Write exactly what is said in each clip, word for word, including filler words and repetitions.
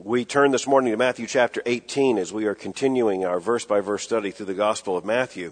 We turn this morning to Matthew chapter eighteen as we are continuing our verse-by-verse study through the Gospel of Matthew.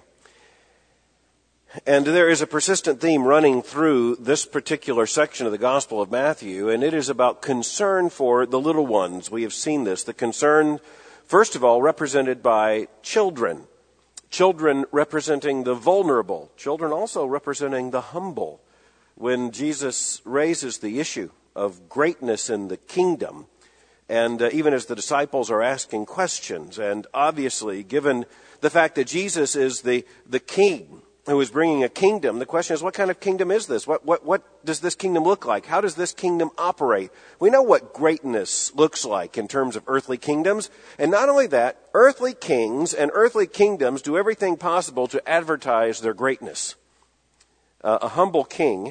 And there is a persistent theme running through this particular section of the Gospel of Matthew, and it is about concern for the little ones. We have seen this, the concern, first of all, represented by children. Children representing the vulnerable. Children also representing the humble. When Jesus raises the issue of greatness in the kingdom, and uh, even as the disciples are asking questions, and obviously given the fact that Jesus is the, the king who is bringing a kingdom, the question is, what kind of kingdom is this? What, what, what does this kingdom look like? How does this kingdom operate? We know what greatness looks like in terms of earthly kingdoms. And not only that, earthly kings and earthly kingdoms do everything possible to advertise their greatness. Uh, a humble king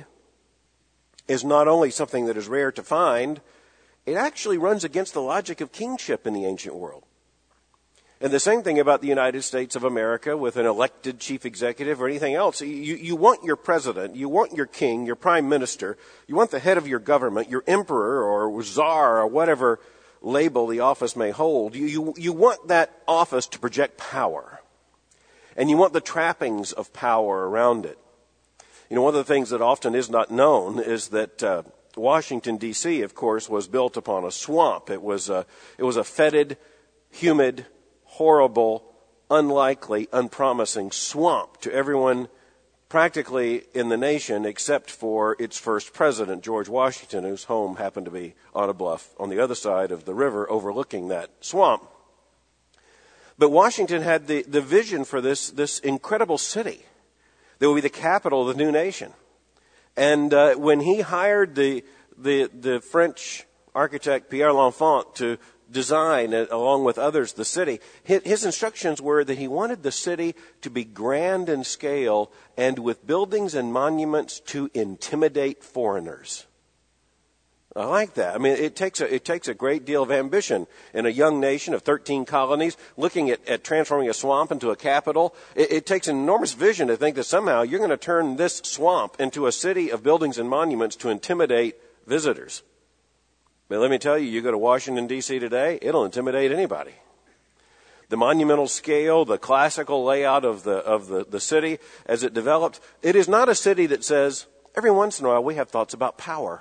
is not only something that is rare to find, it actually runs against the logic of kingship in the ancient world. And the same thing about the United States of America with an elected chief executive or anything else. You, you want your president, you want your king, your prime minister, you want the head of your government, your emperor or czar or whatever label the office may hold. You, you, you want that office to project power. And you want the trappings of power around it. You know, one of the things that often is not known is that uh, Washington, D C, of course, was built upon a swamp. It was a, it was a fetid, humid, horrible, unlikely, unpromising swamp to everyone practically in the nation except for its first president, George Washington, whose home happened to be on a bluff on the other side of the river overlooking that swamp. But Washington had the, the vision for this, this incredible city that would be the capital of the new nation. And uh, when he hired the, the the French architect Pierre L'Enfant to design, uh, along with others, the city, his, his instructions were that he wanted the city to be grand in scale and with buildings and monuments to intimidate foreigners. I like that. I mean, it takes a, it takes a great deal of ambition in a young nation of thirteen colonies looking at, at transforming a swamp into a capital. It, it takes an enormous vision to think that somehow you're going to turn this swamp into a city of buildings and monuments to intimidate visitors. But let me tell you, you go to Washington, D C today, it'll intimidate anybody. The monumental scale, the classical layout of the, of the, the city as it developed, it is not a city that says, every once in a while we have thoughts about power.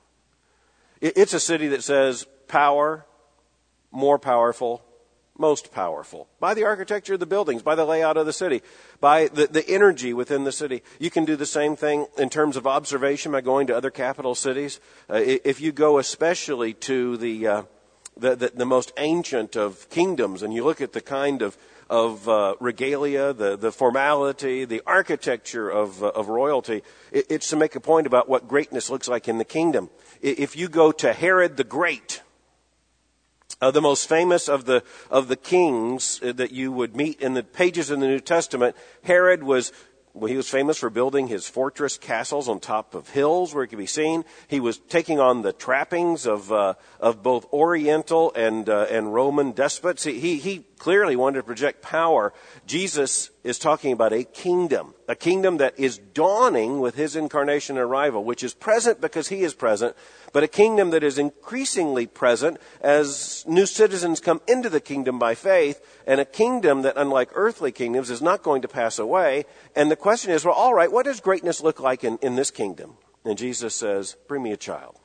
It's a city that says power, more powerful, most powerful. By the architecture of the buildings, by the layout of the city, by the, the energy within the city. You can do the same thing in terms of observation by going to other capital cities. Uh, if you go especially to the, uh, the, the the most ancient of kingdoms and you look at the kind of of uh, regalia, the, the formality, the architecture of, uh, of royalty, it, it's to make a point about what greatness looks like in the kingdom. If you go to Herod the Great, uh, the most famous of the of the kings that you would meet in the pages of the New Testament, Herod was well, he was famous for building his fortress castles on top of hills where it could be seen. He was taking on the trappings of uh, of both Oriental and uh, and Roman despots. He, he he clearly wanted to project power. Jesus is talking about a kingdom, a kingdom that is dawning with his incarnation and arrival, which is present because he is present, but a kingdom that is increasingly present as new citizens come into the kingdom by faith, and a kingdom that, unlike earthly kingdoms, is not going to pass away. And the question is, well, all right, what does greatness look like in, in this kingdom? And Jesus says, bring me a child.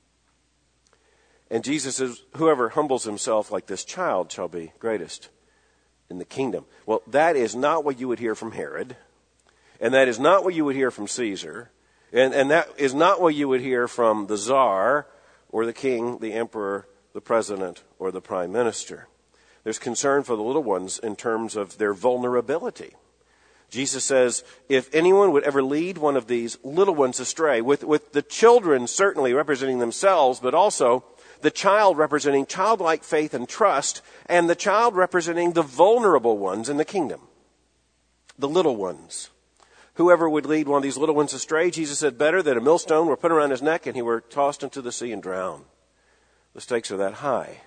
And Jesus says, whoever humbles himself like this child shall be greatest in the kingdom. Well, that is not what you would hear from Herod. And that is not what you would hear from Caesar. And, and that is not what you would hear from the czar or the king, the emperor, the president, or the prime minister. There's concern for the little ones in terms of their vulnerability. Jesus says, if anyone would ever lead one of these little ones astray, with, with the children certainly representing themselves, but also the child representing childlike faith and trust, and the child representing the vulnerable ones in the kingdom, the little ones. Whoever would lead one of these little ones astray, Jesus said, better that a millstone were put around his neck and he were tossed into the sea and drowned. The stakes are that high.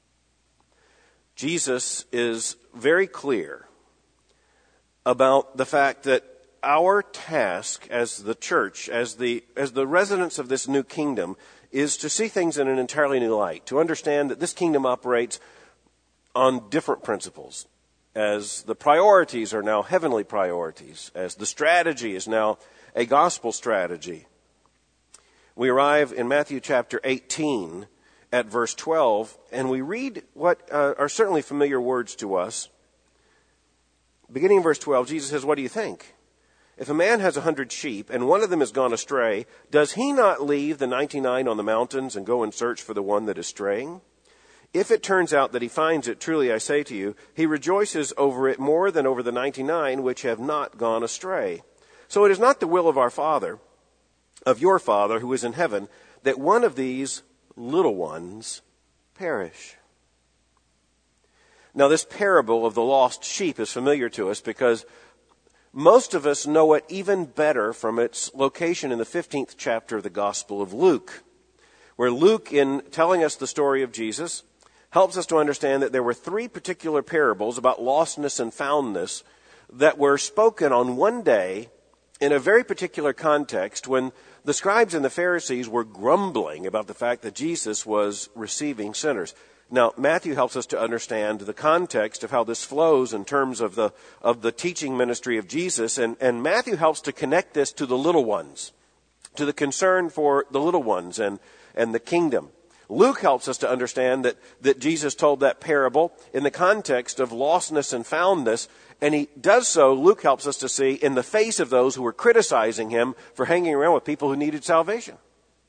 Jesus is very clear about the fact that our task as the church, as the as the residents of this new kingdom, is to see things in an entirely new light, to understand that this kingdom operates on different principles, as the priorities are now heavenly priorities, as the strategy is now a gospel strategy. We arrive in Matthew chapter eighteen at verse twelve, and we read what uh, are certainly familiar words to us. Beginning in verse twelve, Jesus says, "What do you think? If a man has a hundred sheep, and one of them has gone astray, does he not leave the ninety-nine on the mountains and go and search for the one that is straying? If it turns out that he finds it, truly I say to you, he rejoices over it more than over the ninety-nine which have not gone astray. So it is not the will of our Father, of your Father who is in heaven, that one of these little ones perish." Now, this parable of the lost sheep is familiar to us because most of us know it even better from its location in the fifteenth chapter of the Gospel of Luke, where Luke, in telling us the story of Jesus, helps us to understand that there were three particular parables about lostness and foundness that were spoken on one day in a very particular context when the scribes and the Pharisees were grumbling about the fact that Jesus was receiving sinners. Now, Matthew helps us to understand the context of how this flows in terms of the of the teaching ministry of Jesus, and, and Matthew helps to connect this to the little ones, to the concern for the little ones and, and the kingdom. Luke helps us to understand that, that Jesus told that parable in the context of lostness and foundness, and he does so, Luke helps us to see, in the face of those who were criticizing him for hanging around with people who needed salvation.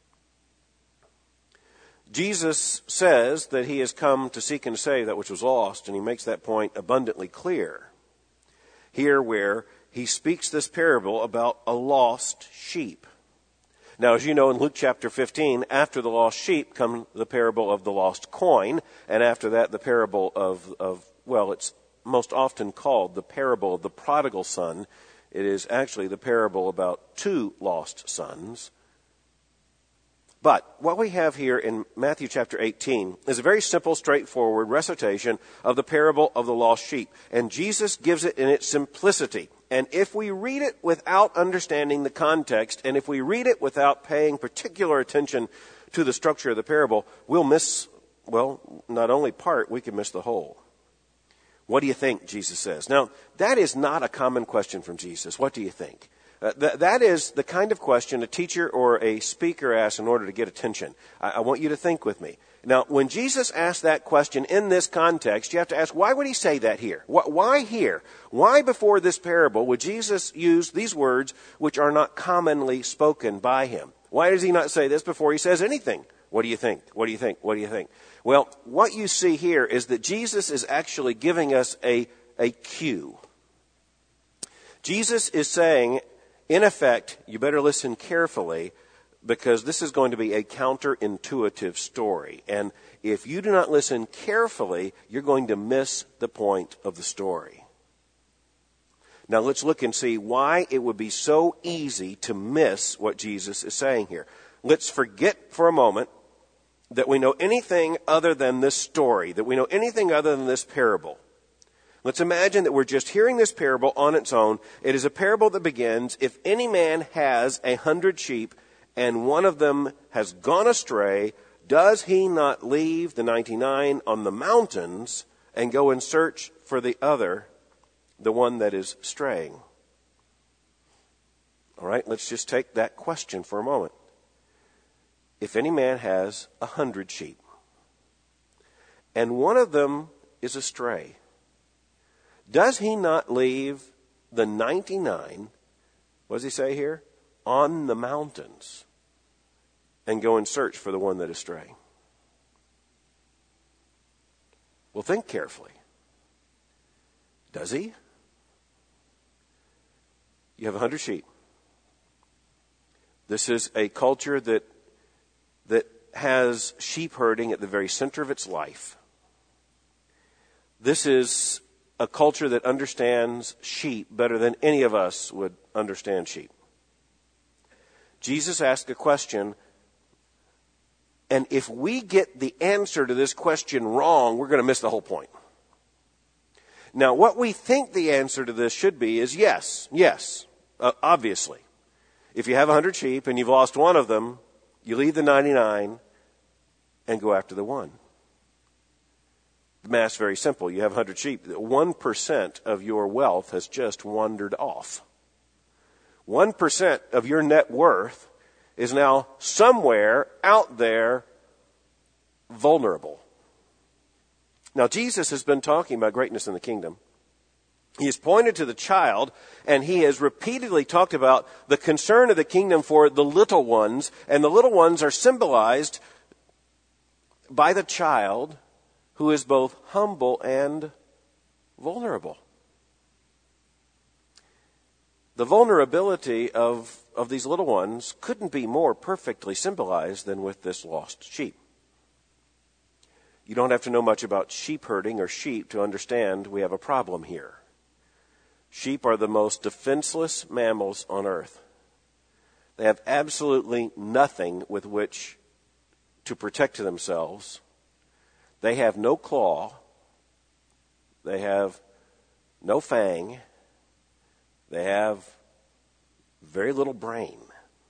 Jesus says that he has come to seek and to save that which was lost, and he makes that point abundantly clear here where he speaks this parable about a lost sheep. Now, as you know, in Luke chapter fifteen, after the lost sheep come the parable of the lost coin, and after that the parable of, of well, it's most often called the parable of the prodigal son. It is actually the parable about two lost sons. But what we have here in Matthew chapter eighteen is a very simple, straightforward recitation of the parable of the lost sheep. And Jesus gives it in its simplicity. And if we read it without understanding the context, and if we read it without paying particular attention to the structure of the parable, we'll miss, well, not only part, we can miss the whole. What do you think, Jesus says? Now, that is not a common question from Jesus. What do you think? Uh, th- that is the kind of question a teacher or a speaker asks in order to get attention. I-, I want you to think with me. Now, when Jesus asked that question in this context, you have to ask, why would he say that here? Wh- why here? Why before this parable would Jesus use these words which are not commonly spoken by him? Why does he not say this before he says anything? What do you think? What do you think? What do you think? Well, what you see here is that Jesus is actually giving us a, a cue. Jesus is saying, in effect, you better listen carefully because this is going to be a counterintuitive story. And if you do not listen carefully, you're going to miss the point of the story. Now let's look and see why it would be so easy to miss what Jesus is saying here. Let's forget for a moment that we know anything other than this story, that we know anything other than this parable. Let's imagine that we're just hearing this parable on its own. It is a parable that begins, if any man has a hundred sheep and one of them has gone astray, does he not leave the ninety-nine on the mountains and go and search for the other, the one that is straying? All right, let's just take that question for a moment. If any man has a hundred sheep and one of them is astray, does he not leave the ninety-nine, what does he say here, on the mountains and go and search for the one that is straying? Well, think carefully. Does he? You have a hundred sheep. This is a culture that that has sheep herding at the very center of its life. This is a culture that understands sheep better than any of us would understand sheep. Jesus asked a question, and if we get the answer to this question wrong, we're going to miss the whole point. Now, what we think the answer to this should be is yes, yes, uh, obviously. If you have a hundred sheep and you've lost one of them, You leave the ninety-nine and go after the one. The math's very simple. You have one hundred sheep. one percent of your wealth has just wandered off. one percent of your net worth is now somewhere out there vulnerable. Now, Jesus has been talking about greatness in the kingdom. He has pointed to the child, and he has repeatedly talked about the concern of the kingdom for the little ones, and the little ones are symbolized by the child who is both humble and vulnerable. The vulnerability of, of these little ones couldn't be more perfectly symbolized than with this lost sheep. You don't have to know much about sheep herding or sheep to understand we have a problem here. Sheep are the most defenseless mammals on earth. They have absolutely nothing with which to protect themselves. They have no claw. They have no fang. They have very little brain.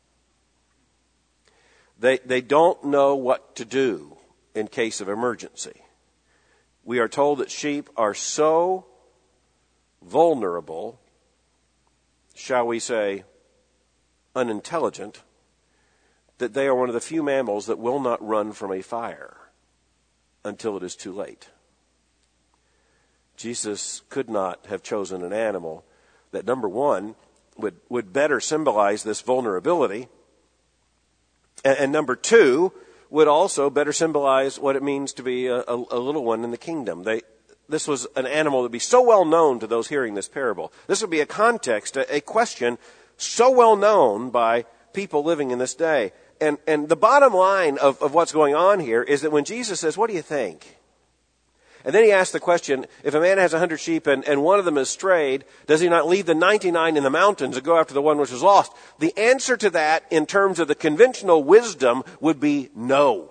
They, they don't know what to do in case of emergency. We are told that sheep are so vulnerable, shall we say, unintelligent, that they are one of the few mammals that will not run from a fire until it is too late. Jesus could not have chosen an animal that, number one, would, would better symbolize this vulnerability, and, and number two, would also better symbolize what it means to be a, a, a little one in the kingdom. They, this was an animal that would be so well known to those hearing this parable. This would be a context, a, a question so well known by people living in this day. And, and the bottom line of, of what's going on here is that when Jesus says, what do you think? And then he asks the question, if a man has a hundred sheep and, and one of them is strayed, does he not leave the ninety-nine in the mountains and go after the one which was lost? The answer to that, in terms of the conventional wisdom, would be no.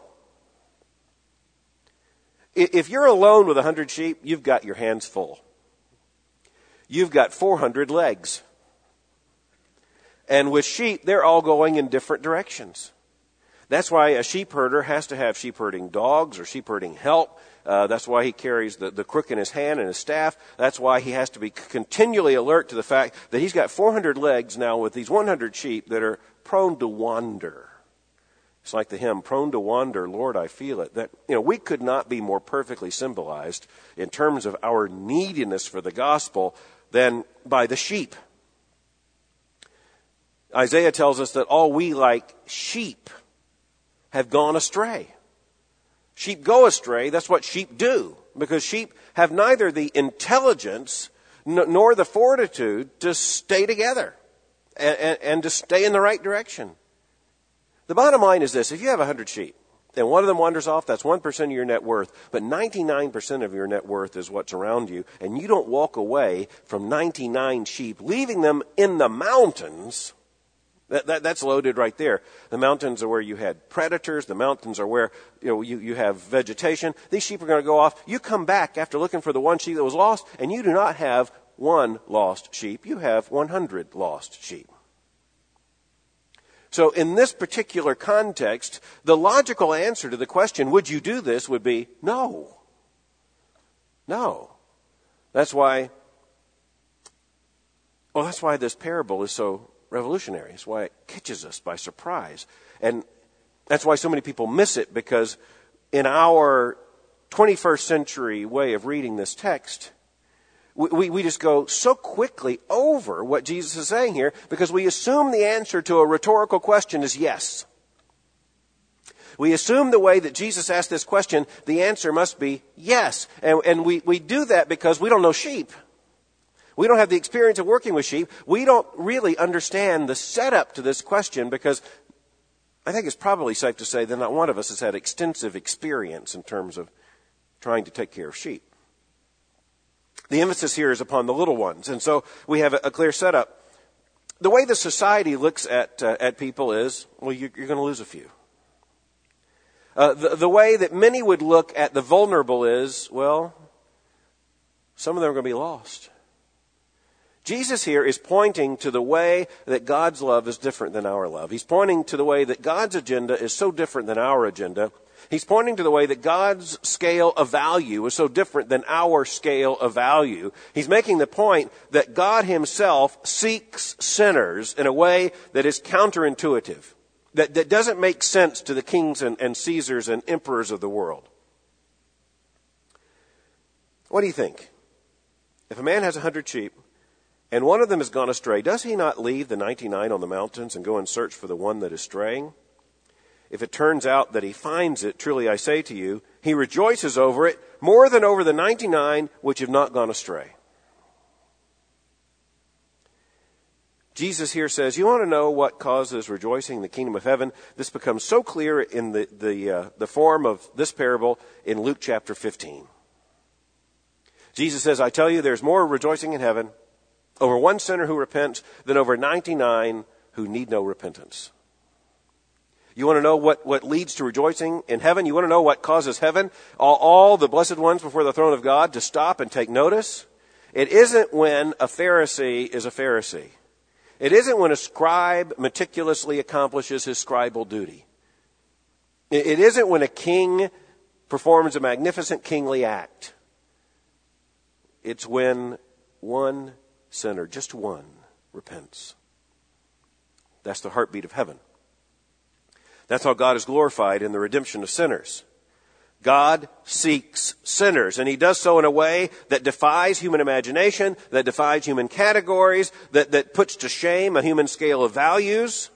If you're alone with a hundred sheep, you've got your hands full. You've got four hundred legs. And with sheep, they're all going in different directions. That's why a sheep herder has to have sheep herding dogs or sheep herding help. Uh, that's why he carries the, the crook in his hand and his staff. That's why he has to be continually alert to the fact that he's got four hundred legs now with these one hundred sheep that are prone to wander. It's like the hymn, prone to wander, Lord, I feel it. That, you know, we could not be more perfectly symbolized in terms of our neediness for the gospel than by the sheep. Isaiah tells us that all we like sheep have gone astray. Sheep go astray. That's what sheep do. Because sheep have neither the intelligence nor the fortitude to stay together and, and, and to stay in the right direction. The bottom line is this. If you have one hundred sheep and one of them wanders off, that's one percent of your net worth. But ninety-nine percent of your net worth is what's around you. And you don't walk away from ninety-nine sheep, leaving them in the mountains. That, that, that's loaded right there. The mountains are where you had predators. The mountains are where you know you, you have vegetation. These sheep are going to go off. You come back after looking for the one sheep that was lost, and you do not have one lost sheep. You have one hundred lost sheep. So in this particular context, the logical answer to the question, would you do this, would be no. No. That's why, well, that's why this parable is so revolutionary. It's why it catches us by surprise. And that's why so many people miss it, because in our twenty-first century way of reading this text, we, we, we just go so quickly over what Jesus is saying here because we assume the answer to a rhetorical question is yes. We assume the way that Jesus asked this question, the answer must be yes. And, and we, we do that because we don't know sheep. We don't have the experience of working with sheep. We don't really understand the setup to this question because I think it's probably safe to say that not one of us has had extensive experience in terms of trying to take care of sheep. The emphasis here is upon the little ones. And so we have a, a clear setup. The way the society looks at uh, at people is, well, you're, you're going to lose a few. Uh, the, the way that many would look at the vulnerable is, well, some of them are going to be lost. Jesus here is pointing to the way that God's love is different than our love. He's pointing to the way that God's agenda is so different than our agenda. He's pointing to the way that God's scale of value is so different than our scale of value. He's making the point that God himself seeks sinners in a way that is counterintuitive, that, that doesn't make sense to the kings and, and Caesars and emperors of the world. What do you think? If a man has a hundred sheep, and one of them has gone astray, does he not leave the ninety-nine on the mountains and go and search for the one that is straying? If it turns out that he finds it, truly I say to you, he rejoices over it more than over the ninety-nine which have not gone astray. Jesus here says, you want to know what causes rejoicing in the kingdom of heaven? This becomes so clear in the, the, uh, the form of this parable in Luke chapter fifteen. Jesus says, I tell you, there's more rejoicing in heaven over one sinner who repents than over ninety-nine who need no repentance. You want to know what, what leads to rejoicing in heaven? You want to know what causes heaven, all, all the blessed ones before the throne of God, to stop and take notice? It isn't when a Pharisee is a Pharisee. It isn't when a scribe meticulously accomplishes his scribal duty. It, it isn't when a king performs a magnificent kingly act. It's when one sinner, just one, repents. That's the heartbeat of heaven. That's how God is glorified in the redemption of sinners. God seeks sinners, and he does so in a way that defies human imagination, that defies human categories, that, that puts to shame a human scale of values.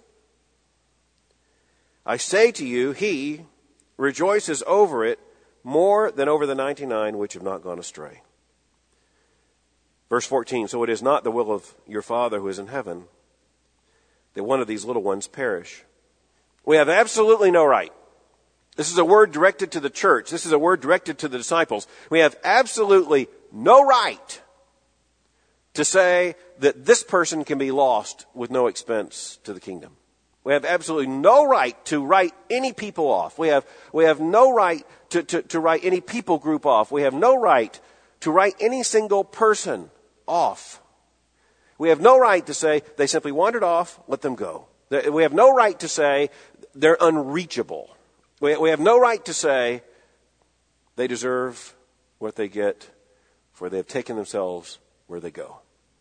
I say to you, he rejoices over it more than over the ninety-nine which have not gone astray. Verse fourteen, so it is not the will of your Father who is in heaven that one of these little ones perish. We have absolutely no right. This is a word directed to the church. This is a word directed to the disciples. We have absolutely no right to say that this person can be lost with no expense to the kingdom. We have absolutely no right to write any people off. We have, we have no right to, to, to write any people group off. We have no right to write any single person off. We have no right to say they simply wandered off, let them go. We have no right to say they're unreachable. We have no right to say they deserve what they get, for they have taken themselves where they go.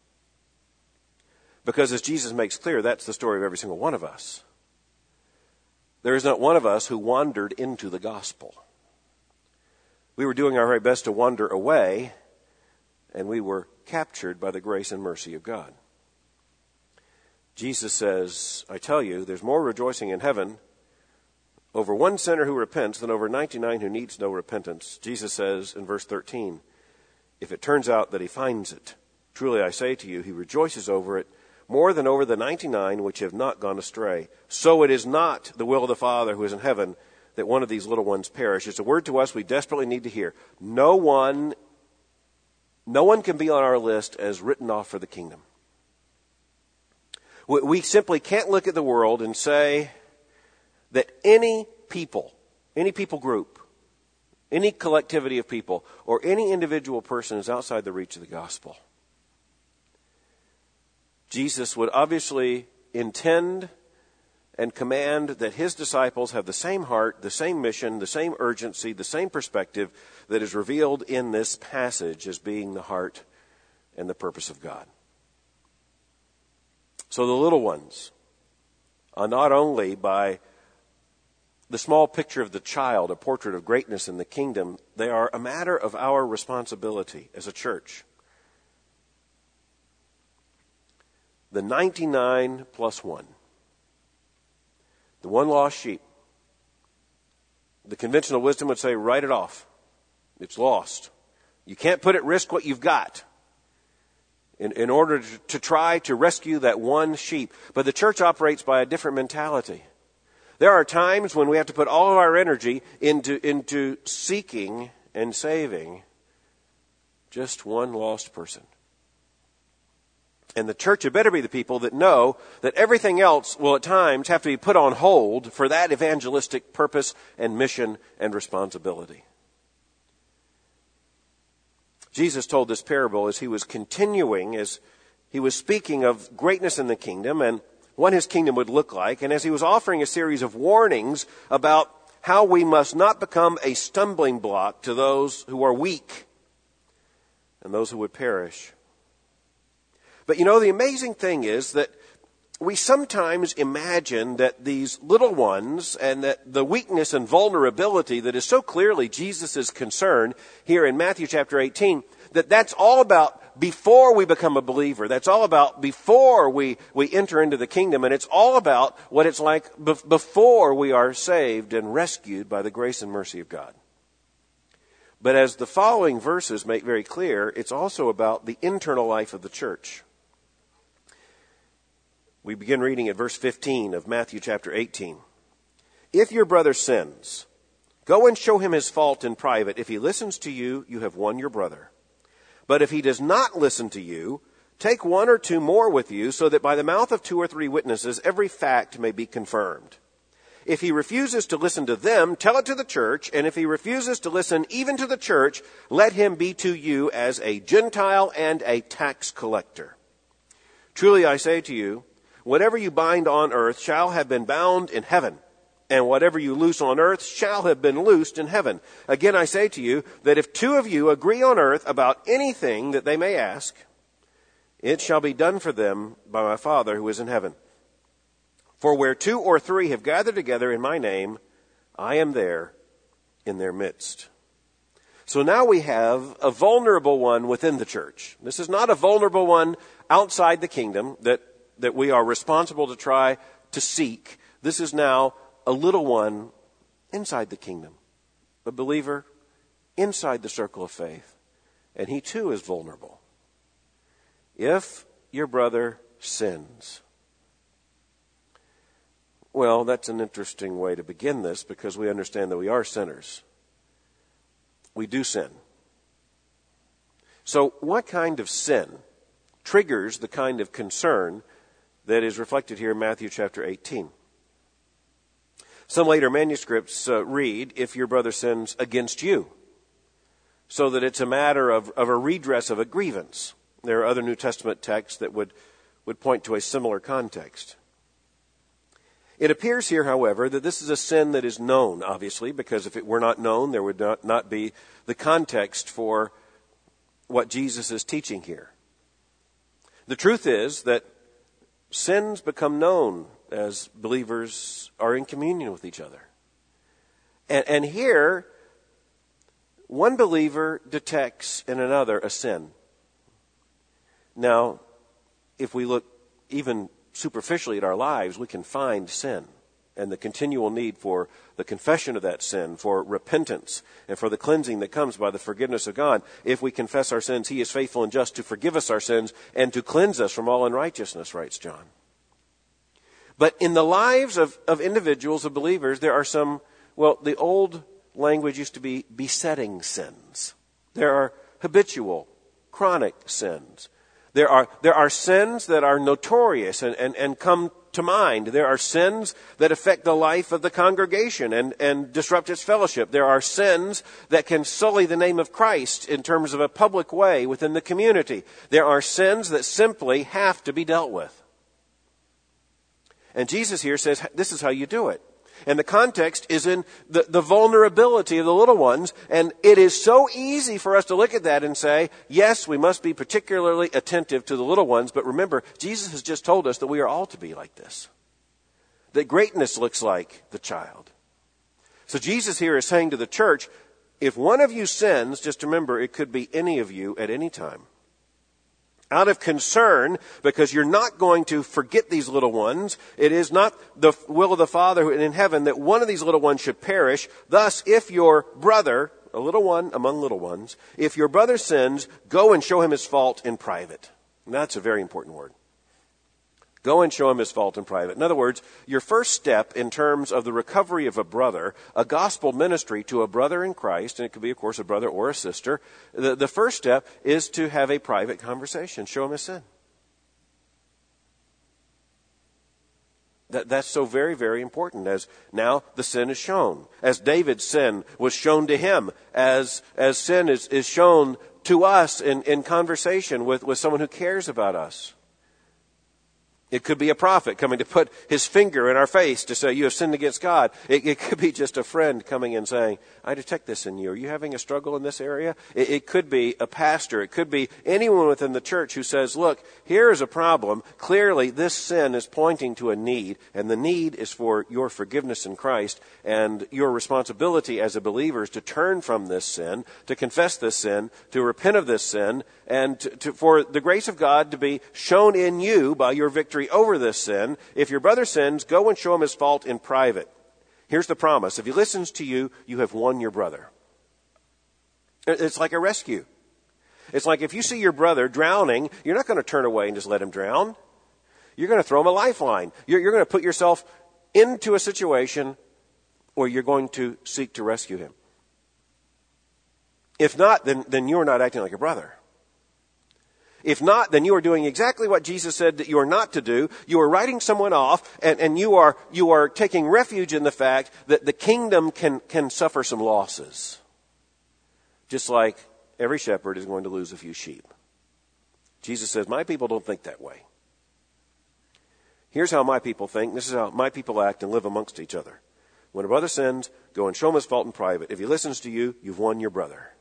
Because as Jesus makes clear, that's the story of every single one of us. There is not one of us who wandered into the gospel. We were doing our very best to wander away, and we were captured by the grace and mercy of God. Jesus says, I tell you, there's more rejoicing in heaven over one sinner who repents than over ninety-nine who needs no repentance. Jesus says in verse thirteen, if it turns out that he finds it, truly I say to you, he rejoices over it more than over the ninety-nine which have not gone astray. So it is not the will of the Father who is in heaven that one of these little ones perish. It's a word to us we desperately need to hear. No one, no one can be on our list as written off for the kingdom. We simply can't look at the world and say that any people, any people group, any collectivity of people, or any individual person is outside the reach of the gospel. Jesus would obviously intend and command that his disciples have the same heart, the same mission, the same urgency, the same perspective that is revealed in this passage as being the heart and the purpose of God. So the little ones are not only by the small picture of the child, a portrait of greatness in the kingdom, they are a matter of our responsibility as a church. The ninety-nine plus one. The one lost sheep. The conventional wisdom would say, write it off. It's lost. You can't put at risk what you've got in, in order to, to try to rescue that one sheep. But the church operates by a different mentality. There are times when we have to put all of our energy into, into seeking and saving just one lost person. And the church had better be the people that know that everything else will at times have to be put on hold for that evangelistic purpose and mission and responsibility. Jesus told this parable as he was continuing, as He was speaking of greatness in the kingdom and what his kingdom would look like. And as he was offering a series of warnings about how we must not become a stumbling block to those who are weak and those who would perish. But you know, the amazing thing is that we sometimes imagine that these little ones and that the weakness and vulnerability that is so clearly Jesus' concern here in Matthew chapter eighteen, that that's all about before we become a believer. That's all about before we, we enter into the kingdom. And it's all about what it's like be- before we are saved and rescued by the grace and mercy of God. But as the following verses make very clear, it's also about the internal life of the church. We begin reading at verse fifteen of Matthew chapter eighteen. If your brother sins, go and show him his fault in private. If he listens to you, you have won your brother. But if he does not listen to you, take one or two more with you, so that by the mouth of two or three witnesses every fact may be confirmed. If he refuses to listen to them, tell it to the church, and if he refuses to listen even to the church, let him be to you as a Gentile and a tax collector. Truly I say to you, whatever you bind on earth shall have been bound in heaven, and whatever you loose on earth shall have been loosed in heaven. Again, I say to you that if two of you agree on earth about anything that they may ask, it shall be done for them by my Father who is in heaven. For where two or three have gathered together in my name, I am there in their midst. So now we have a vulnerable one within the church. This is not a vulnerable one outside the kingdom that, that we are responsible to try to seek. This is now a little one inside the kingdom, a believer inside the circle of faith, and he too is vulnerable. If your brother sins, well, that's an interesting way to begin this because we understand that we are sinners. We do sin. So what kind of sin triggers the kind of concern that is reflected here in Matthew chapter eighteen? Some later manuscripts uh, read, if your brother sins against you, so that it's a matter of, of a redress of a grievance. There are other New Testament texts that would, would point to a similar context. It appears here, however, that this is a sin that is known, obviously, because if it were not known, there would not, not be the context for what Jesus is teaching here. The truth is that sins become known as believers are in communion with each other. And, and here, one believer detects in another a sin. Now, if we look even superficially at our lives, we can find sin and the continual need for the confession of that sin, for repentance, and for the cleansing that comes by the forgiveness of God. If we confess our sins, He is faithful and just to forgive us our sins and to cleanse us from all unrighteousness, writes John. But in the lives of, of individuals, of believers, there are some, well, the old language used to be besetting sins. There are habitual, chronic sins. There are, there are sins that are notorious and, and, and come to mind. There are sins that affect the life of the congregation and, and disrupt its fellowship. There are sins that can sully the name of Christ in terms of a public way within the community. There are sins that simply have to be dealt with. And Jesus here says, this is how you do it. And the context is in the, the vulnerability of the little ones. And it is so easy for us to look at that and say, yes, we must be particularly attentive to the little ones. But remember, Jesus has just told us that we are all to be like this. That greatness looks like the child. So Jesus here is saying to the church, if one of you sins, just remember, it could be any of you at any time. Out of concern, because you're not going to forget these little ones. It is not the will of the Father in heaven that one of these little ones should perish. Thus, if your brother, a little one among little ones, if your brother sins, go and show him his fault in private. And that's a very important word. Go and show him his fault in private. In other words, your first step in terms of the recovery of a brother, a gospel ministry to a brother in Christ, and it could be, of course, a brother or a sister, the, the first step is to have a private conversation. Show him his sin. That, that's so very, very important, as now the sin is shown. As David's sin was shown to him, as, as sin is, is shown to us in, in conversation with, with someone who cares about us. It could be a prophet coming to put his finger in our face to say, you have sinned against God. It, it could be just a friend coming and saying, I detect this in you. Are you having a struggle in this area? It, it could be a pastor. It could be anyone within the church who says, look, here is a problem. Clearly, this sin is pointing to a need, and the need is for your forgiveness in Christ, and your responsibility as a believer is to turn from this sin, to confess this sin, to repent of this sin, and to, to, for the grace of God to be shown in you by your victory over this sin. If your brother sins, go and show him his fault in private. Here's the promise. If he listens to you, you have won your brother. It's like a rescue. It's like if you see your brother drowning, you're not going to turn away and just let him drown. You're going to throw him a lifeline. You're, you're going to put yourself into a situation where you're going to seek to rescue him. If not, then, then you're not acting like a brother. If not, then you are doing exactly what Jesus said that you are not to do. You are writing someone off, and, and you are you are taking refuge in the fact that the kingdom can, can suffer some losses. Just like every shepherd is going to lose a few sheep. Jesus says, my people don't think that way. Here's how my people think. This is how my people act and live amongst each other. When a brother sins, go and show him his fault in private. If he listens to you, you've won your brother.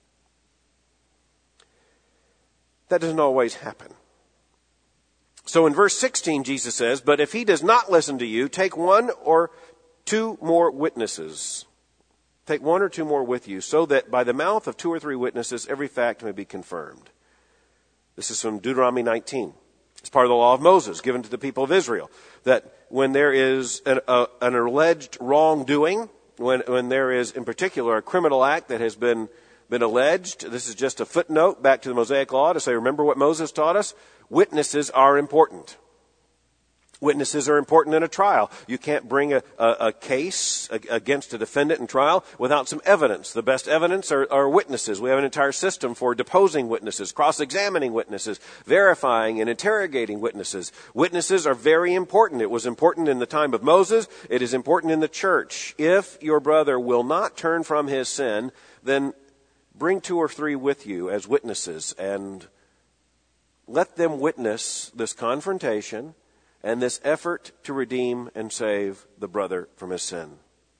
That doesn't always happen. So in verse sixteen, Jesus says, but if he does not listen to you, take one or two more witnesses. Take one or two more with you, so that by the mouth of two or three witnesses, every fact may be confirmed. This is from Deuteronomy nineteen. It's part of the law of Moses given to the people of Israel. That when there is an, a, an alleged wrongdoing, when, when there is in particular a criminal act that has been been alleged. This is just a footnote back to the Mosaic Law to say, remember what Moses taught us? Witnesses are important. Witnesses are important in a trial. You can't bring a, a, a case against a defendant in trial without some evidence. The best evidence are, are witnesses. We have an entire system for deposing witnesses, cross-examining witnesses, verifying and interrogating witnesses. Witnesses are very important. It was important in the time of Moses. It is important in the church. If your brother will not turn from his sin, then bring two or three with you as witnesses and let them witness this confrontation and this effort to redeem and save the brother from his sin.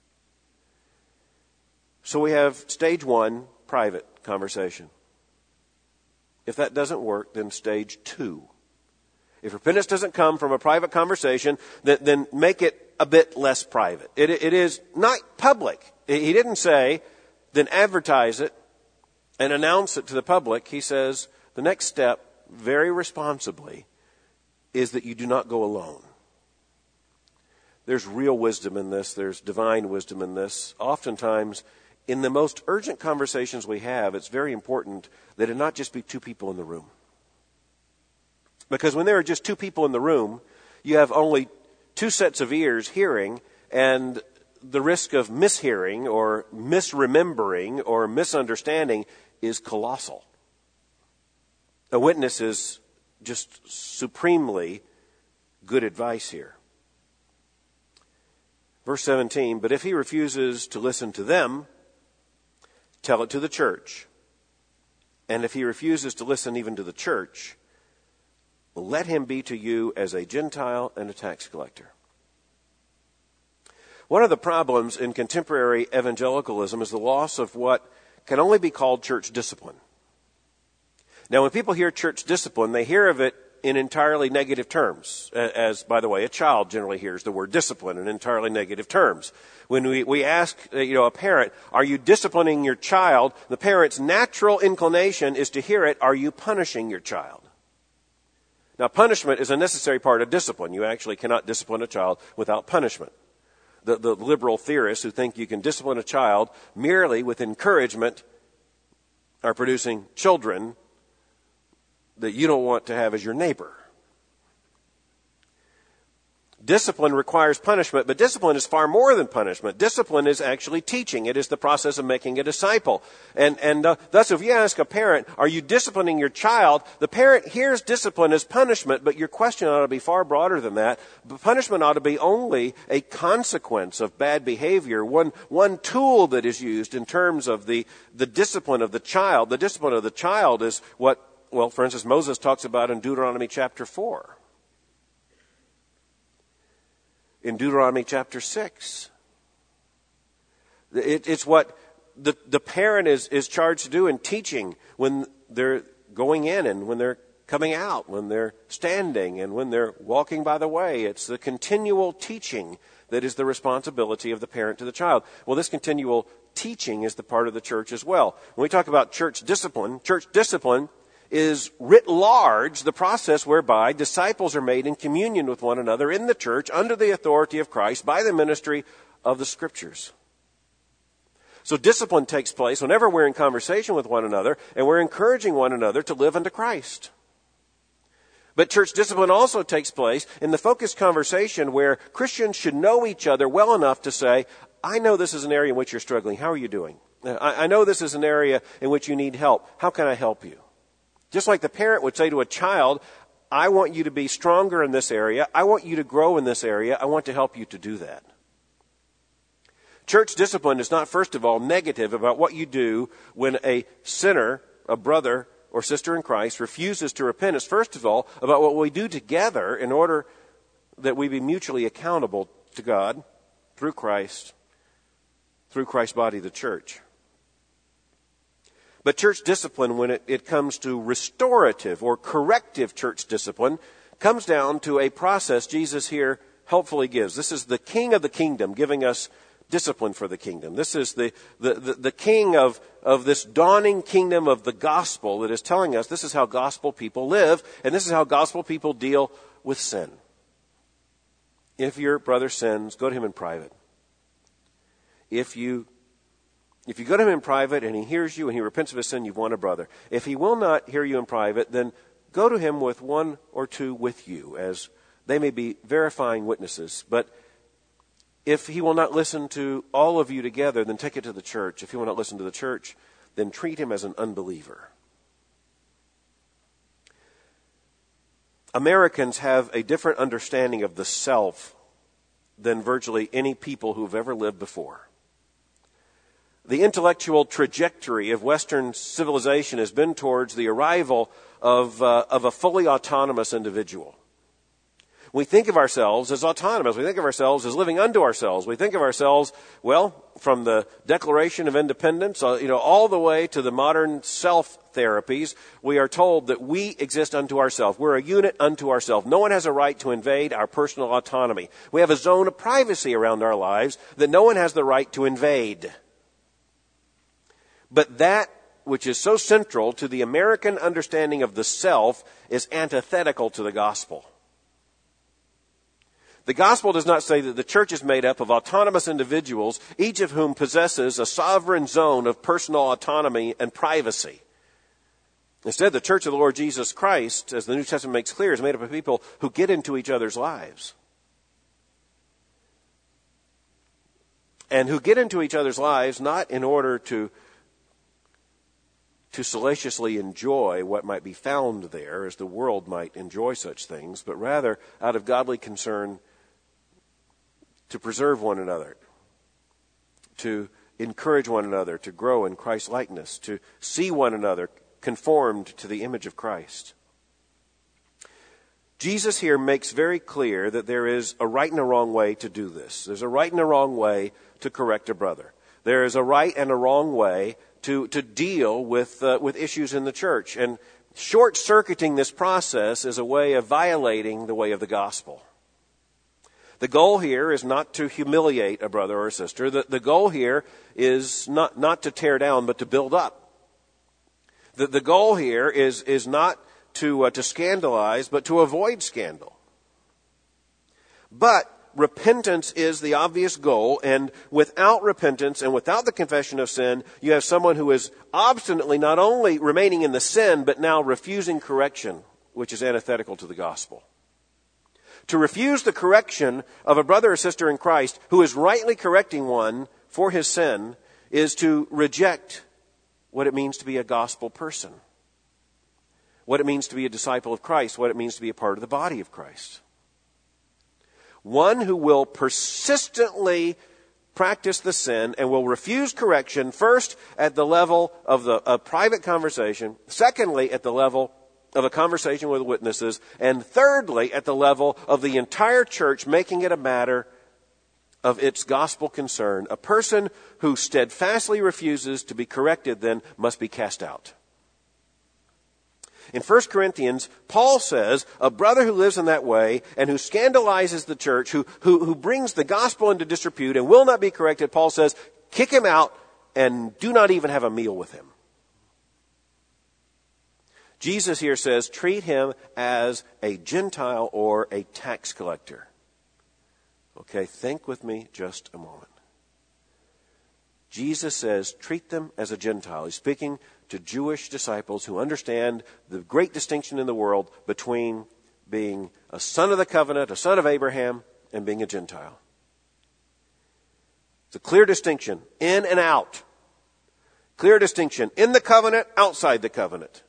So we have stage one, private conversation. If that doesn't work, then stage two. If repentance doesn't come from a private conversation, then, then make it a bit less private. It, it is not public. He didn't say, then advertise it and announce it to the public. He says the next step, very responsibly, is that you do not go alone. There's real wisdom in this. There's divine wisdom in this. Oftentimes, in the most urgent conversations we have, it's very important that it not just be two people in the room. Because when there are just two people in the room, you have only two sets of ears hearing, and the risk of mishearing or misremembering or misunderstanding is colossal. A witness is just supremely good advice here. Verse seventeen, but if he refuses to listen to them, tell it to the church. And if he refuses to listen even to the church, let him be to you as a Gentile and a tax collector. One of the problems in contemporary evangelicalism is the loss of what can only be called church discipline. Now, when people hear church discipline, they hear of it in entirely negative terms. As, by the way, a child generally hears the word discipline in entirely negative terms. When we, we ask, you know, a parent, are you disciplining your child? The parent's natural inclination is to hear it, are you punishing your child? Now, punishment is a necessary part of discipline. You actually cannot discipline a child without punishment. The, the liberal theorists who think you can discipline a child merely with encouragement are producing children that you don't want to have as your neighbor. Discipline requires punishment, but discipline is far more than punishment. Discipline is actually teaching. It is the process of making a disciple. And, and uh, thus, if you ask a parent, are you disciplining your child? The parent hears discipline as punishment, but your question ought to be far broader than that. But punishment ought to be only a consequence of bad behavior, one, one tool that is used in terms of the, the discipline of the child. The discipline of the child is what, well, for instance, Moses talks about in Deuteronomy chapter four. in Deuteronomy chapter six. It, it's what the, the parent is, is charged to do in teaching when they're going in and when they're coming out, when they're standing and when they're walking by the way. It's the continual teaching that is the responsibility of the parent to the child. Well, this continual teaching is the part of the church as well. When we talk about church discipline, church discipline is writ large the process whereby disciples are made in communion with one another in the church under the authority of Christ by the ministry of the Scriptures. So discipline takes place whenever we're in conversation with one another and we're encouraging one another to live unto Christ. But church discipline also takes place in the focused conversation where Christians should know each other well enough to say, I know this is an area in which you're struggling. How are you doing? I, I know this is an area in which you need help. How can I help you? Just like the parent would say to a child, I want you to be stronger in this area. I want you to grow in this area. I want to help you to do that. Church discipline is not, first of all, negative about what you do when a sinner, a brother or sister in Christ, refuses to repent. It's, first of all, about what we do together in order that we be mutually accountable to God through Christ, through Christ's body, the church. But church discipline, when it, it comes to restorative or corrective church discipline, comes down to a process Jesus here helpfully gives. This is the King of the kingdom giving us discipline for the kingdom. This is the, the, the, the king of, of this dawning kingdom of the gospel that is telling us this is how gospel people live, and this is how gospel people deal with sin. If your brother sins, go to him in private. If you If you go to him in private and he hears you and he repents of his sin, you've won a brother. If he will not hear you in private, then go to him with one or two with you, as they may be verifying witnesses. But if he will not listen to all of you together, then take it to the church. If he will not listen to the church, then treat him as an unbeliever. Americans have a different understanding of the self than virtually any people who've ever lived before. The intellectual trajectory of Western civilization has been towards the arrival of, uh, of a fully autonomous individual. We think of ourselves as autonomous. We think of ourselves as living unto ourselves. We think of ourselves, well, from the Declaration of Independence, uh, you know, all the way to the modern self-therapies, we are told that we exist unto ourselves. We're a unit unto ourselves. No one has a right to invade our personal autonomy. We have a zone of privacy around our lives that no one has the right to invade. But that which is so central to the American understanding of the self is antithetical to the gospel. The gospel does not say that the church is made up of autonomous individuals, each of whom possesses a sovereign zone of personal autonomy and privacy. Instead, the church of the Lord Jesus Christ, as the New Testament makes clear, is made up of people who get into each other's lives. And who get into each other's lives not in order to to salaciously enjoy what might be found there, as the world might enjoy such things, but rather out of godly concern to preserve one another, to encourage one another, to grow in Christ's likeness, to see one another conformed to the image of Christ. Jesus here makes very clear that there is a right and a wrong way to do this. There's a right and a wrong way to correct a brother. There is a right and a wrong way to, to deal with, uh, with issues in the church. And short-circuiting this process is a way of violating the way of the gospel. The goal here is not to humiliate a brother or a sister. The, the goal here is not, not to tear down, but to build up. The, the goal here is, is not to, uh, to scandalize, but to avoid scandal. But repentance is the obvious goal, and without repentance and without the confession of sin, you have someone who is obstinately not only remaining in the sin, but now refusing correction, which is antithetical to the gospel. To refuse the correction of a brother or sister in Christ who is rightly correcting one for his sin is to reject what it means to be a gospel person, what it means to be a disciple of Christ, what it means to be a part of the body of Christ. One who will persistently practice the sin and will refuse correction, first at the level of the a private conversation, secondly at the level of a conversation with witnesses, and thirdly at the level of the entire church, making it a matter of its gospel concern, a person who steadfastly refuses to be corrected then must be cast out. In First Corinthians, Paul says, a brother who lives in that way and who scandalizes the church, who, who, who brings the gospel into disrepute and will not be corrected, Paul says, kick him out and do not even have a meal with him. Jesus here says, treat him as a Gentile or a tax collector. Okay, think with me just a moment. Jesus says, treat them as a Gentile. He's speaking to Jewish disciples who understand the great distinction in the world between being a son of the covenant, a son of Abraham, and being a Gentile. It's a clear distinction, in and out. Clear distinction, in the covenant, outside the covenant.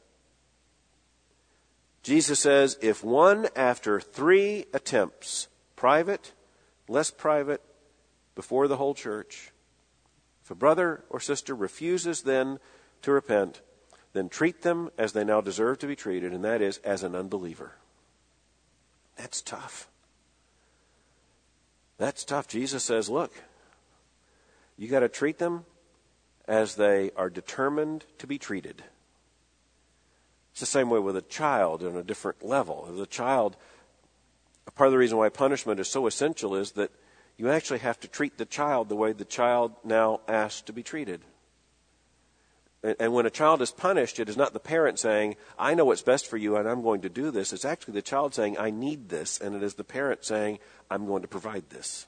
Jesus says, if one after three attempts, private, less private, before the whole church, if a brother or sister refuses then to repent, then treat them as they now deserve to be treated, and that is as an unbeliever. That's tough. That's tough. Jesus says, look, you got to treat them as they are determined to be treated. It's the same way with a child on a different level. As a child, a part of the reason why punishment is so essential is that you actually have to treat the child the way the child now asks to be treated. And when a child is punished, it is not the parent saying, I know what's best for you and I'm going to do this. It's actually the child saying, I need this. And it is the parent saying, I'm going to provide this.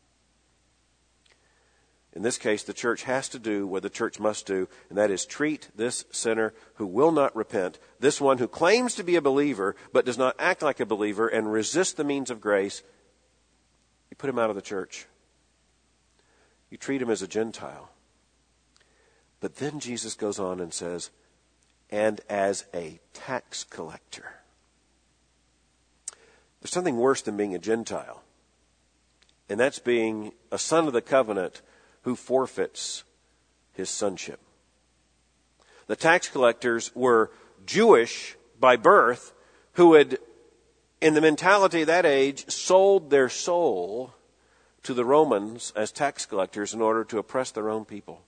In this case, the church has to do what the church must do, and that is treat this sinner who will not repent, this one who claims to be a believer but does not act like a believer and resist the means of grace. You put him out of the church. You treat him as a Gentile. But then Jesus goes on and says, and as a tax collector. There's something worse than being a Gentile, and that's being a son of the covenant who forfeits his sonship. The tax collectors were Jewish by birth who had, in the mentality of that age, sold their soul to the Romans as tax collectors in order to oppress their own people.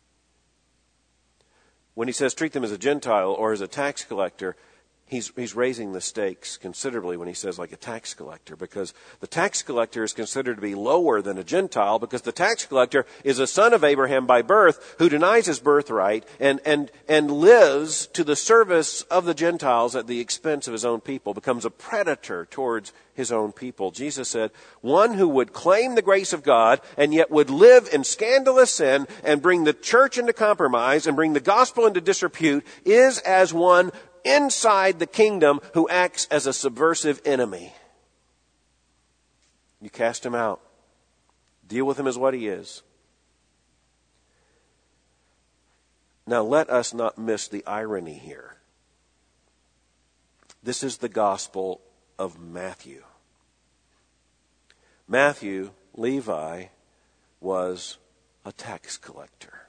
When he says treat them as a Gentile or as a tax collector, he's, he's raising the stakes considerably when he says like a tax collector, because the tax collector is considered to be lower than a Gentile, because the tax collector is a son of Abraham by birth who denies his birthright and, and, and lives to the service of the Gentiles at the expense of his own people, becomes a predator towards his own people. Jesus said, one who would claim the grace of God and yet would live in scandalous sin and bring the church into compromise and bring the gospel into disrepute is as one inside the kingdom who acts as a subversive enemy. You cast him out. Deal with him as what he is. Now let us not miss the irony here. This is the gospel of Matthew. Matthew, Levi, was a tax collector.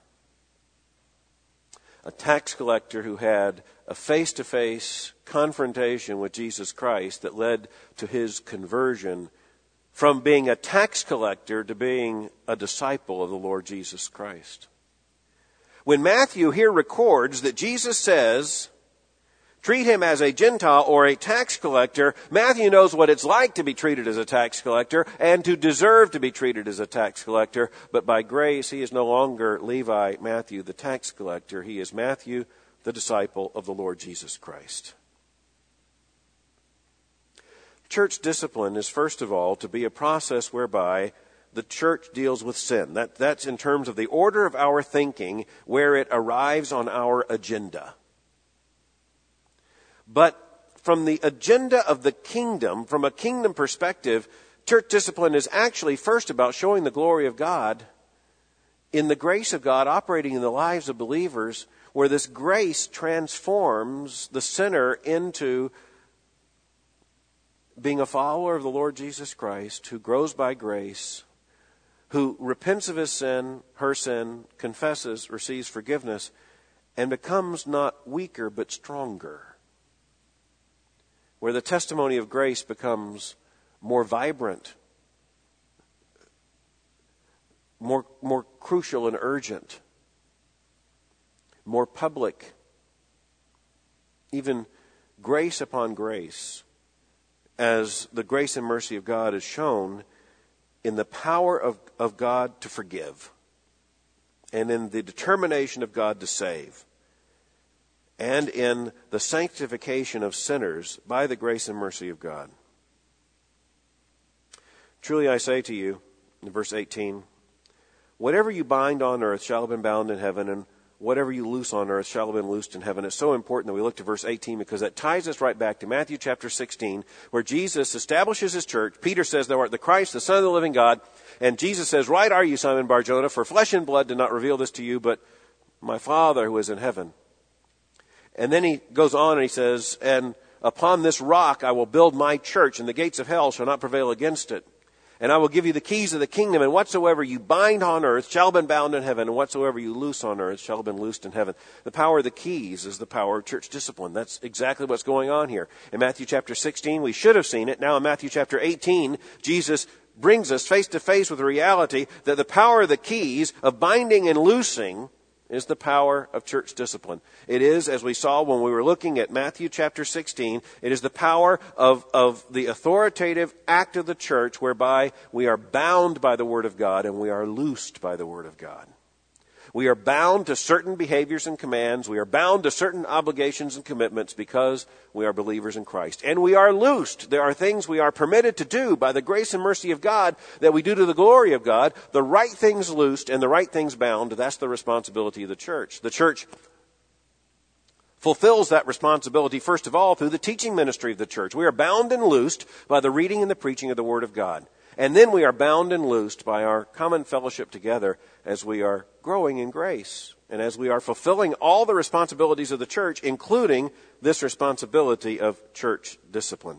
A tax collector who had a face-to-face confrontation with Jesus Christ that led to his conversion from being a tax collector to being a disciple of the Lord Jesus Christ. When Matthew here records that Jesus says, treat him as a Gentile or a tax collector, Matthew knows what it's like to be treated as a tax collector and to deserve to be treated as a tax collector. But by grace, he is no longer Levi, Matthew, the tax collector. He is Matthew, the disciple of the Lord Jesus Christ. Church discipline is, first of all, to be a process whereby the church deals with sin. That, that's in terms of the order of our thinking, where it arrives on our agenda. But from the agenda of the kingdom, from a kingdom perspective, church discipline is actually first about showing the glory of God in the grace of God operating in the lives of believers, where this grace transforms the sinner into being a follower of the Lord Jesus Christ, who grows by grace, who repents of his sin, her sin, confesses, receives forgiveness, and becomes not weaker but stronger. Where the testimony of grace becomes more vibrant, more, more crucial and urgent, more public, even grace upon grace, as the grace and mercy of God is shown in the power of, of God to forgive and in the determination of God to save and in the sanctification of sinners by the grace and mercy of God. Truly I say to you, in verse eighteen, whatever you bind on earth shall have been bound in heaven, and whatever you loose on earth shall have been loosed in heaven. It's so important that we look to verse eighteen because that ties us right back to Matthew chapter sixteen, where Jesus establishes his church. Peter says, thou art the Christ, the Son of the living God. And Jesus says, right are you, Simon Bar-Jonah, for flesh and blood did not reveal this to you, but my Father who is in heaven. And then he goes on and he says, and upon this rock I will build my church, and the gates of hell shall not prevail against it. And I will give you the keys of the kingdom, and whatsoever you bind on earth shall have been bound in heaven, and whatsoever you loose on earth shall have been loosed in heaven. The power of the keys is the power of church discipline. That's exactly what's going on here. In Matthew chapter sixteen, we should have seen it. Now in Matthew chapter eighteen, Jesus brings us face to face with the reality that the power of the keys of binding and loosing is the power of church discipline. It is, as we saw when we were looking at Matthew chapter sixteen, it is the power of, of the authoritative act of the church whereby we are bound by the Word of God and we are loosed by the Word of God. We are bound to certain behaviors and commands. We are bound to certain obligations and commitments because we are believers in Christ. And we are loosed. There are things we are permitted to do by the grace and mercy of God that we do to the glory of God. The right things loosed and the right things bound, that's the responsibility of the church. The church fulfills that responsibility, first of all, through the teaching ministry of the church. We are bound and loosed by the reading and the preaching of the Word of God. And then we are bound and loosed by our common fellowship together as we are growing in grace and as we are fulfilling all the responsibilities of the church, including this responsibility of church discipline.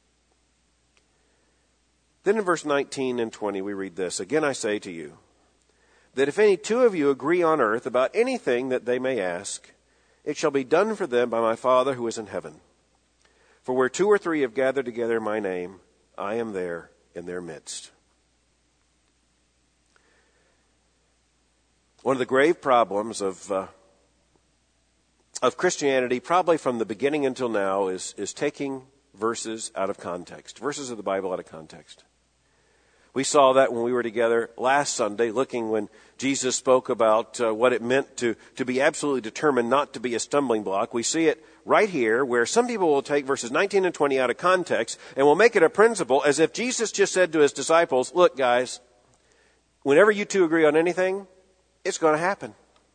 Then in verse nineteen and twenty we read this, again I say to you, that if any two of you agree on earth about anything that they may ask, it shall be done for them by my Father who is in heaven. For where two or three have gathered together in my name, I am there in their midst. One of the grave problems of uh, of Christianity, probably from the beginning until now, is, is taking verses out of context, verses of the Bible out of context. We saw that when we were together last Sunday, looking when Jesus spoke about uh, what it meant to, to be absolutely determined not to be a stumbling block. We see it right here where some people will take verses nineteen and twenty out of context and will make it a principle as if Jesus just said to his disciples, look guys, whenever you two agree on anything, it's going to happen.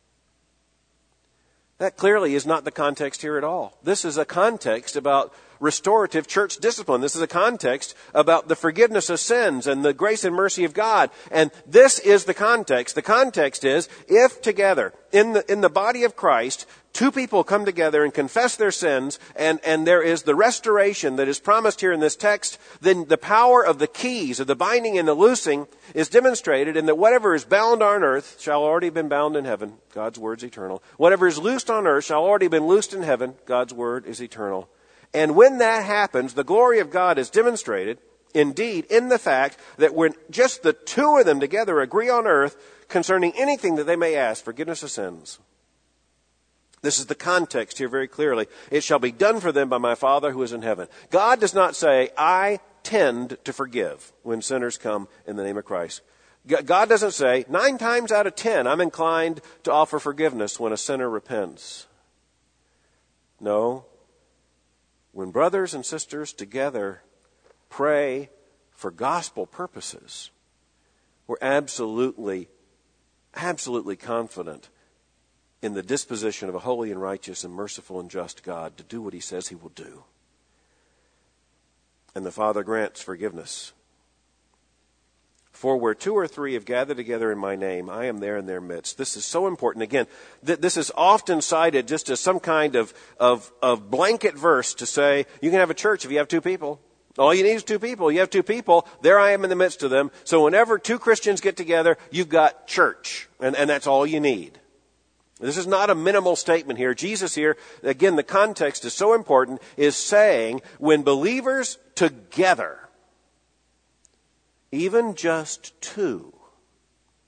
That clearly is not the context here at all. This is a context about restorative church discipline. This is a context about the forgiveness of sins and the grace and mercy of God. And this is the context. The context is if together in the in the body of Christ, two people come together and confess their sins, and, and there is the restoration that is promised here in this text, then the power of the keys, of the binding and the loosing, is demonstrated in that whatever is bound on earth shall already have been bound in heaven. God's word is eternal. Whatever is loosed on earth shall already have been loosed in heaven. God's word is eternal. And when that happens, the glory of God is demonstrated, indeed, in the fact that when just the two of them together agree on earth concerning anything that they may ask, forgiveness of sins. This is the context here very clearly. It shall be done for them by my Father who is in heaven. God does not say, I tend to forgive when sinners come in the name of Christ. God doesn't say, nine times out of ten, I'm inclined to offer forgiveness when a sinner repents. No. When brothers and sisters together pray for gospel purposes, we're absolutely, absolutely confident in the disposition of a holy and righteous and merciful and just God to do what he says he will do. And the Father grants forgiveness. For where two or three have gathered together in my name, I am there in their midst. This is so important. Again, th- this is often cited just as some kind of, of, of blanket verse to say, you can have a church if you have two people. All you need is two people. You have two people. There I am in the midst of them. So whenever two Christians get together, you've got church. And, and that's all you need. This is not a minimal statement here. Jesus here, again, the context is so important, is saying when believers together, even just two,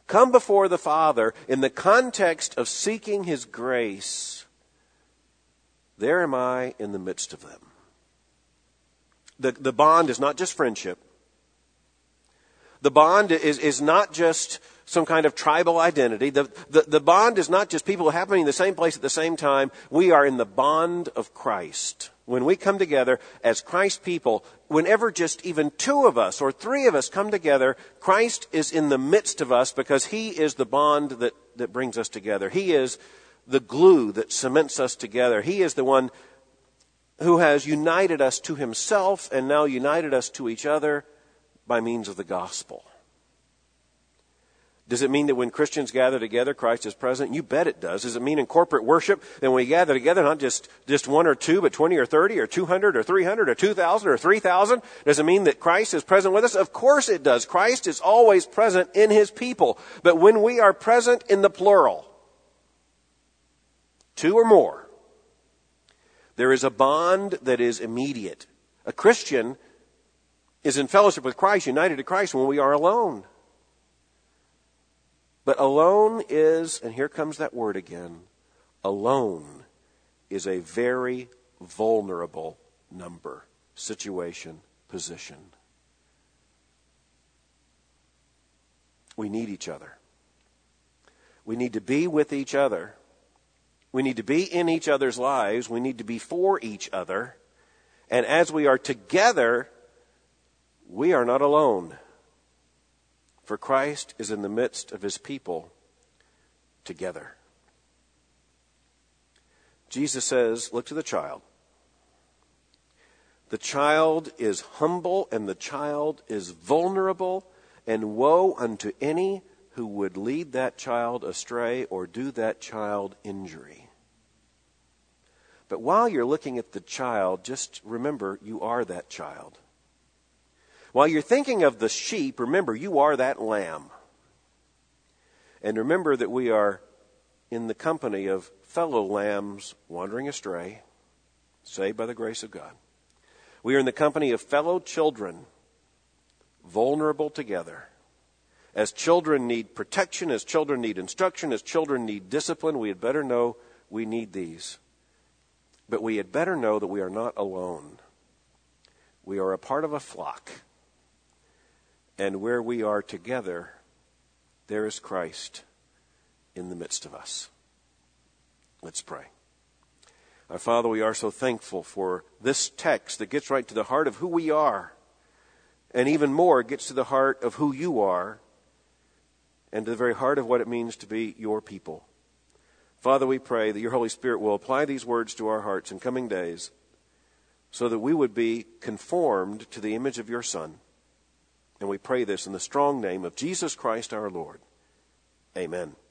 come before the Father in the context of seeking His grace, there am I in the midst of them. The, the bond is not just friendship. The bond is, is not just some kind of tribal identity. The, the, the bond is not just people happening in the same place at the same time. We are in the bond of Christ. When we come together as Christ people, whenever just even two of us or three of us come together, Christ is in the midst of us because He is the bond that, that brings us together. He is the glue that cements us together. He is the one who has united us to Himself and now united us to each other by means of the gospel. Does it mean that when Christians gather together, Christ is present? You bet it does. Does it mean in corporate worship that when we gather together, not just, just one or two, but twenty or thirty or two hundred or three hundred or two thousand or three thousand? Does it mean that Christ is present with us? Of course it does. Christ is always present in His people. But when we are present in the plural, two or more, there is a bond that is immediate. A Christian is in fellowship with Christ, united to Christ when we are alone. But alone is, and here comes that word again, alone is a very vulnerable number, situation, position. We need each other. We need to be with each other. We need to be in each other's lives. We need to be for each other. And as we are together, we are not alone. For Christ is in the midst of His people together. Jesus says, look to the child. The child is humble and the child is vulnerable, and woe unto any who would lead that child astray or do that child injury. But while you're looking at the child, just remember you are that child. While you're thinking of the sheep, remember you are that lamb. And remember that we are in the company of fellow lambs wandering astray, saved by the grace of God. We are in the company of fellow children, vulnerable together. As children need protection, as children need instruction, as children need discipline, we had better know we need these. But we had better know that we are not alone. We are a part of a flock. And where we are together, there is Christ in the midst of us. Let's pray. Our Father, we are so thankful for this text that gets right to the heart of who we are. And even more, it gets to the heart of who you are and to the very heart of what it means to be your people. Father, we pray that your Holy Spirit will apply these words to our hearts in coming days so that we would be conformed to the image of your Son. And we pray this in the strong name of Jesus Christ our Lord. Amen.